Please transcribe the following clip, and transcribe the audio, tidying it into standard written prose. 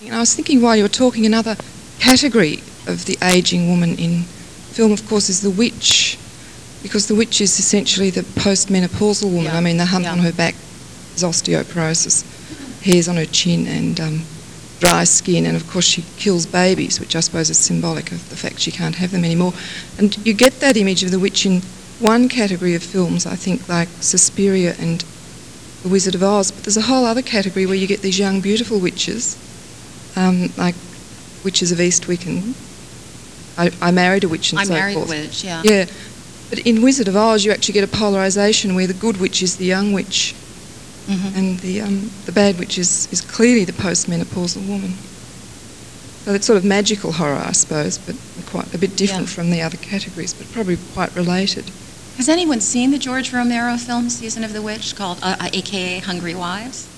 I was thinking while you were talking, another category of the ageing woman in film, of course, is the witch, because the witch is essentially the postmenopausal woman. Yeah. I mean, the hump Yeah. on her back is osteoporosis, hairs on her chin and dry skin, and of course she kills babies, which I suppose is symbolic of the fact she can't have them anymore. And you get that image of the witch in one category of films, I think, like Suspiria and The Wizard of Oz, but there's a whole other category where you get these young, beautiful witches, like Witches of Eastwick and I Married a Witch and so forth. I Married a Witch, yeah. Yeah, but in Wizard of Oz you actually get a polarisation where the good witch is the young witch, and the bad witch is clearly the postmenopausal woman. So it's sort of magical horror, I suppose, but quite a bit different from the other categories, but probably quite related. Has anyone seen the George Romero film Season of the Witch, called, a.k.a. Hungry Wives?